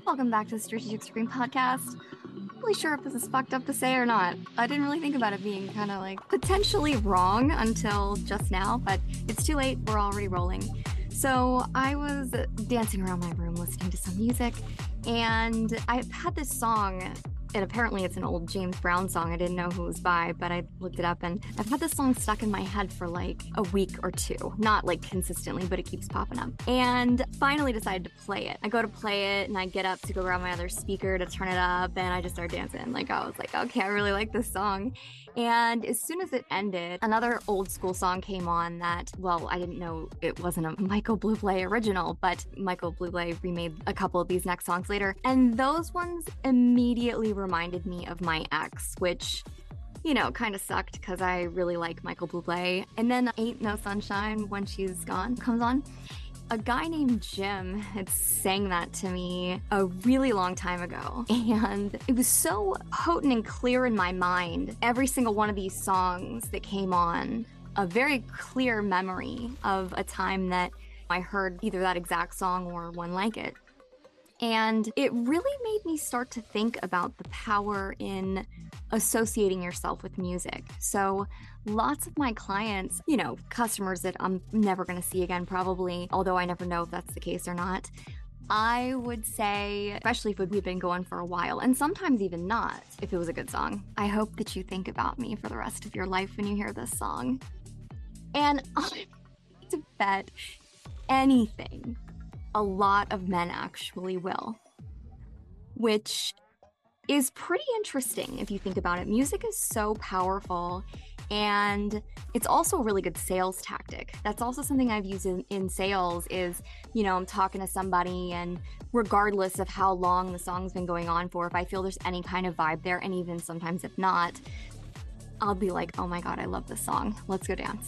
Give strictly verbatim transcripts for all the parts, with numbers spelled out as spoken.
Welcome back to the Strategic Scream Podcast. Not really sure if this is fucked up to say or not. I didn't really think about it being kind of like potentially wrong until just now, but it's too late. We're already rolling. So I was dancing around my room listening to some music, and I had this song, and apparently it's an old James Brown song. I didn't know who it was by, but I looked it up, and I've had this song stuck in my head for like a week or two. Not like consistently, but it keeps popping up. And finally decided to play it. I go to play it, and I get up to go grab my other speaker to turn it up, and I just start dancing. Like, I was like, okay, I really like this song. And as soon as it ended, another old school song came on that, well, I didn't know it wasn't a Michael Bublé original, but Michael Bublé remade a couple of these next songs later. And those ones immediately reminded me of my ex, which, you know, kind of sucked because I really like Michael Bublé. And then Ain't No Sunshine When She's Gone comes on. A guy named Jim had sang that to me a really long time ago, and it was so potent and clear in my mind. Every single one of these songs that came on, a very clear memory of a time that I heard either that exact song or one like it. And it really made me start to think about the power in associating yourself with music. So lots of my clients, you know, customers that I'm never going to see again probably, although I never know if that's the case or not, I would say, especially if we've been going for a while, and sometimes even not, if it was a good song, I hope that you think about me for the rest of your life when you hear this song. And I'm to bet anything, a lot of men actually will, which is pretty interesting if you think about it. Music is so powerful, and it's also a really good sales tactic. That's also something I've used in, in sales is, you know, I'm talking to somebody, and regardless of how long the song's been going on for, if I feel there's any kind of vibe there, and even sometimes if not, I'll be like, oh my God, I love this song. Let's go dance.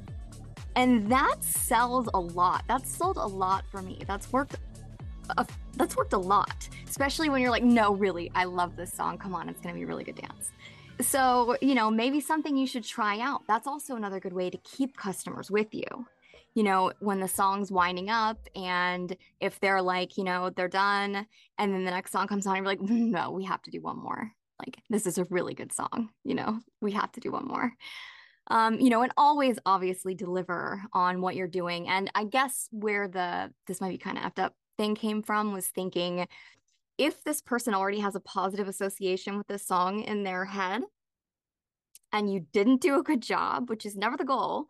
And that sells a lot. That's sold a lot for me. That's worked a, that's worked a lot, especially when you're like, no, really, I love this song. Come on, it's going to be a really good dance. So, you know, maybe something you should try out. That's also another good way to keep customers with you. You know, when the song's winding up, and if they're like, you know, they're done, and then the next song comes on, and you're like, no, we have to do one more. Like, this is a really good song. You know, we have to do one more. Um, you know, and always obviously deliver on what you're doing. And I guess where the, this might be kind of effed up thing came from was thinking, if this person already has a positive association with this song in their head, and you didn't do a good job, which is never the goal,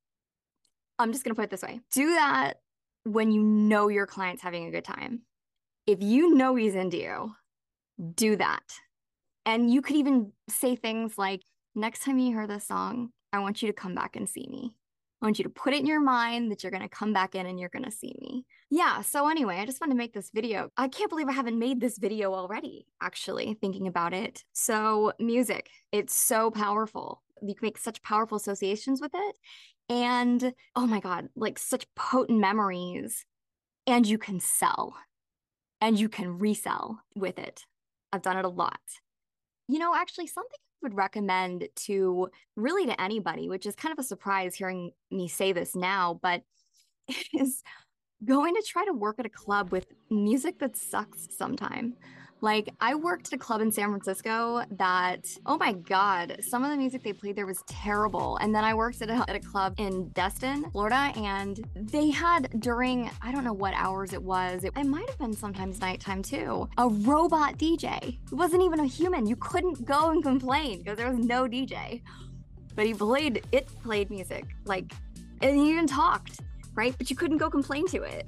I'm just going to put it this way. Do that when you know your client's having a good time. If you know he's into you, do that. And you could even say things like, next time you hear this song, I want you to come back and see me. I want you to put it in your mind that you're going to come back in and you're going to see me. Yeah, so anyway, I just wanted to make this video. I can't believe I haven't made this video already, actually, thinking about it. So music, it's so powerful. You can make such powerful associations with it. And oh my God, like such potent memories. And you can sell. And you can resell with it. I've done it a lot. You know, actually, something I would recommend to really to anybody, which is kind of a surprise hearing me say this now, but is going to try to work at a club with music that sucks sometime. Like, I worked at a club in San Francisco that, oh my God, some of the music they played there was terrible. And then I worked at a, at a club in Destin, Florida, and they had during, I don't know what hours it was, it, it might have been sometimes nighttime too, a robot D J. It wasn't even a human. You couldn't go and complain because there was no D J. But he played, it played music, like, and he even talked, right? But you couldn't go complain to it.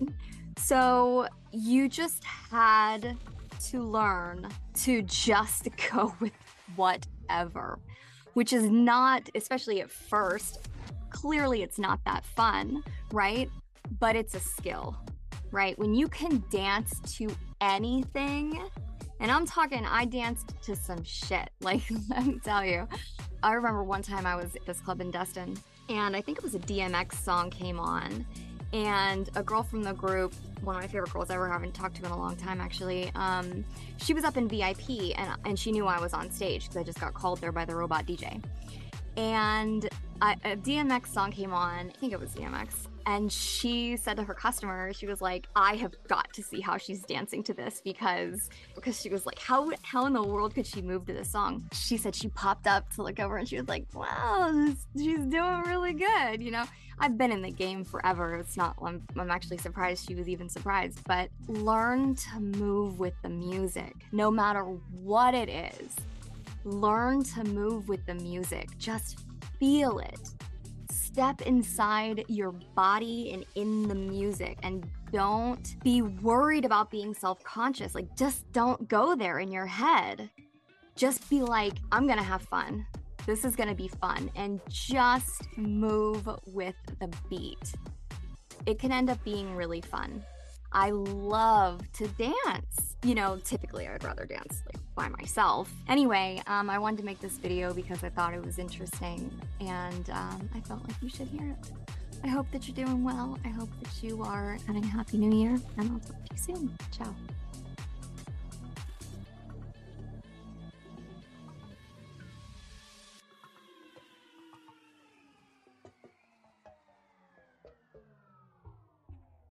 So you just had to learn to just go with whatever, which is not, especially at first, clearly it's not that fun, right? But it's a skill, right? When you can dance to anything, and I'm talking, I danced to some shit, like, let me tell you. I remember one time I was at this club in Destin, and I think it was a D M X song came on, and a girl from the group, one of my favorite girls I ever haven't talked to in a long time, actually, um, she was up in V I P, and, and she knew I was on stage because I just got called there by the robot D J. And I, a D M X song came on, I think it was D M X, And she said to her customer, she was like, I have got to see how she's dancing to this because because she was like, how how in the world could she move to this song? She said she popped up to look over and she was like, wow, this, she's doing really good. You know, I've been in the game forever. It's not, I'm, I'm actually surprised she was even surprised, but learn to move with the music, no matter what it is. Learn to move with the music. Just feel it. Step inside your body and in the music, and don't be worried about being self-conscious. Like, just don't go there in your head. Just be like, I'm gonna have fun. This is gonna be fun, and just move with the beat. It can end up being really fun. I love to dance. You know, typically I would rather dance like by myself. Anyway, um, I wanted to make this video because I thought it was interesting, and um, I felt like you should hear it. I hope that you're doing well. I hope that you are having a happy new year, and I'll talk to you soon. Ciao.